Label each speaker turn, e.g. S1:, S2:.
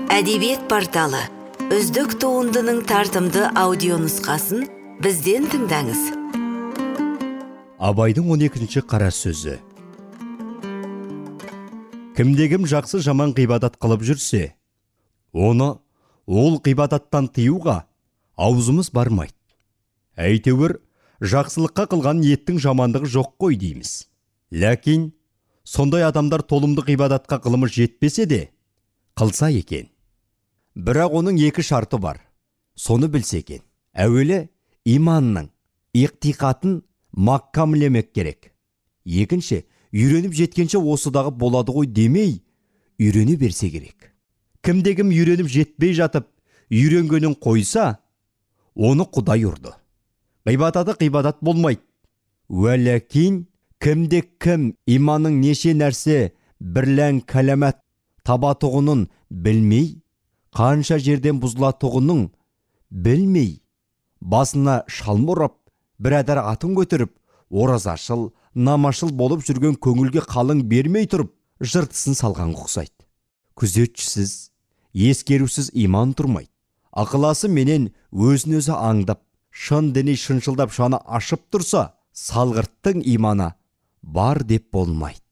S1: Әдебиет порталы. Үздік туындының тартымды аудионұсқасын бізден тыңдаңыз.
S2: Абайдың 12-ші қара сөзі. Кімде-кім жақсы жаман ғибадат қылып жүрсе, оны ол ғибадаттан тыюға аузымыз бармайды. Әйтеуір, жақсылыққа қылған ниеттің жамандығы жоқ қой дейміз. Ләкин, сондай адамдар толымды ғибадатқа қылымы жетпесе де, қылса екен. Бірақ оның екі шарты бар. Соны білсе екен. Әуелі, иманның, иқтиқатын маккамлемек керек. Екінші, үйреніп жеткенше осыдағы болады ғой демей, үйрене берсе керек. Кімде-кім үйреніп жетпей жатып, үйренгенін қойса, оны Құдай ұрды. Ғибадаты ғибадат болмайды. Уәләкин, кімде-кім иманның неше нәрсе бірлән кәләмәт табатұғының білмей, қанша жерден бұзылатұғының білмей, басына шалма ұрып, бірадар атын көтеріп, оразашыл, намашыл болып жүрген көңілге қалың бермей тұрып, жыртысын салған ұқсайды. Күзетшісіз, ескерусіз иман тұрмайды. Ақыласы менен өзін-өзі аңдап, шын діни шыншылдап шаны ашып тұрса, салғырттың иманы бар деп болмайды.